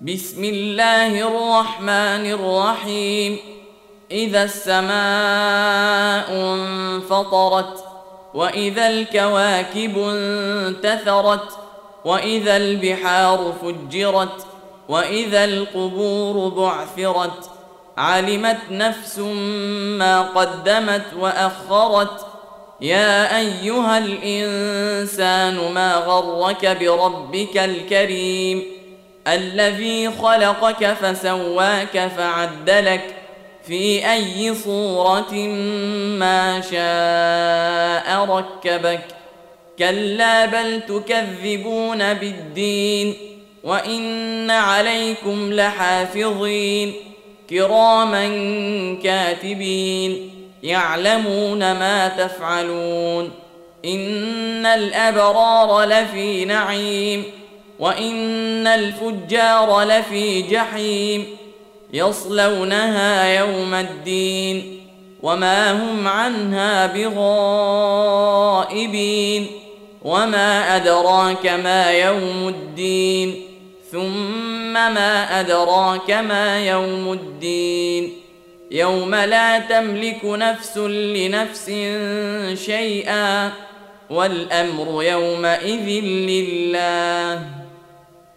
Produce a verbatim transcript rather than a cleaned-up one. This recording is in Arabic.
بسم الله الرحمن الرحيم إذا السماء انفطرت وإذا الكواكب انتثرت وإذا البحار فجرت وإذا القبور بعثرت علمت نفس ما قدمت وأخرت يا أيها الإنسان ما غرك بربك الكريم الذي خلقك فسواك فعدلك في أي صورة ما شاء ركبك كلا بل تكذبون بالدين وإن عليكم لحافظين كراما كاتبين يعلمون ما تفعلون إن الأبرار لفي نعيم وإن الفجار لفي جحيم يصلونها يوم الدين وما هم عنها بغائبين وما أدراك ما يوم الدين ثم ما أدراك ما يوم الدين يوم لا تملك نفس لنفس شيئا والأمر يومئذ لله